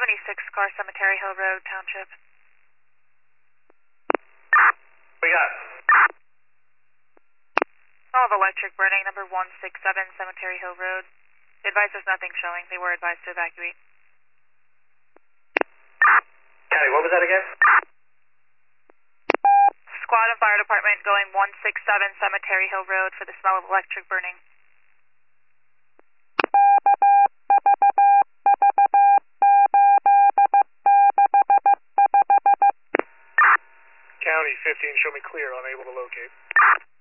76 car, Cemetery Hill Road, Township. We got All of electric burning, number 167, Cemetery Hill Road. Advice there's nothing showing. They were advised to evacuate. County, what was that again? Squad and fire department going 167 Cemetery Hill Road for the smell of electric burning. County 15, show me clear, unable to locate.